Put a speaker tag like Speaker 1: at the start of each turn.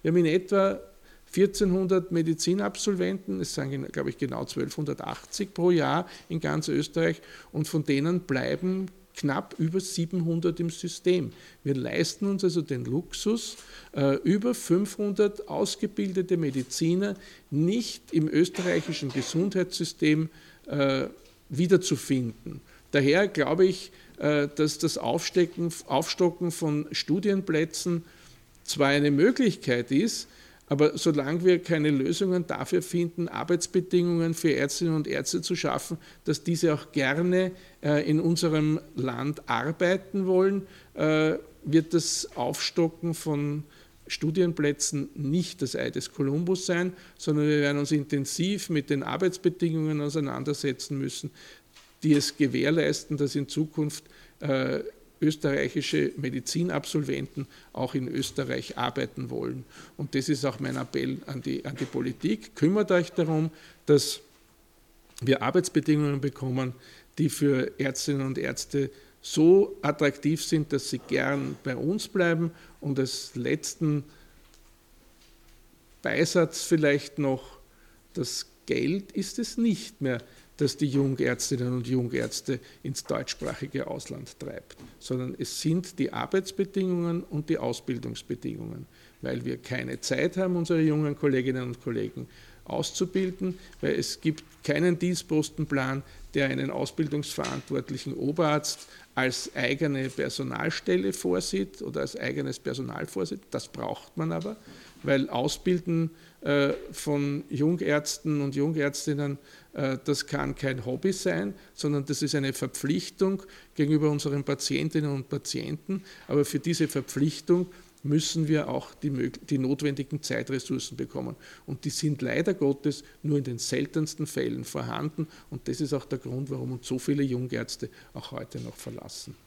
Speaker 1: Wir haben in etwa 1400 Medizinabsolventen, es sind, glaube ich, genau 1280 pro Jahr in ganz Österreich und von denen bleiben knapp über 700 im System. Wir leisten uns also den Luxus, über 500 ausgebildete Mediziner nicht im österreichischen Gesundheitssystem wiederzufinden. Daher glaube ich, dass das Aufstocken von Studienplätzen zwar eine Möglichkeit ist, aber solange wir keine Lösungen dafür finden, Arbeitsbedingungen für Ärztinnen und Ärzte zu schaffen, dass diese auch gerne in unserem Land arbeiten wollen, wird das Aufstocken von Studienplätzen nicht das Ei des Kolumbus sein, sondern wir werden uns intensiv mit den Arbeitsbedingungen auseinandersetzen müssen, die es gewährleisten, dass in Zukunft österreichische Medizinabsolventen auch in Österreich arbeiten wollen. Und das ist auch mein Appell an die Politik. Kümmert euch darum, dass wir Arbeitsbedingungen bekommen, die für Ärztinnen und Ärzte so attraktiv sind, dass sie gern bei uns bleiben. Und als letzten Beisatz vielleicht noch, das Geld ist es nicht mehr, das die Jungärztinnen und Jungärzte ins deutschsprachige Ausland treibt, sondern es sind die Arbeitsbedingungen und die Ausbildungsbedingungen, weil wir keine Zeit haben, unsere jungen Kolleginnen und Kollegen auszubilden, weil es gibt keinen Dienstpostenplan, der einen ausbildungsverantwortlichen Oberarzt als eigene Personalstelle vorsieht oder als eigenes Personal vorsieht. Das braucht man aber, weil Ausbilden von Jungärzten und Jungärztinnen, das kann kein Hobby sein, sondern das ist eine Verpflichtung gegenüber unseren Patientinnen und Patienten. Aber für diese Verpflichtung müssen wir auch die notwendigen Zeitressourcen bekommen. Und die sind leider Gottes nur in den seltensten Fällen vorhanden. Und das ist auch der Grund, warum uns so viele Jungärzte auch heute noch verlassen.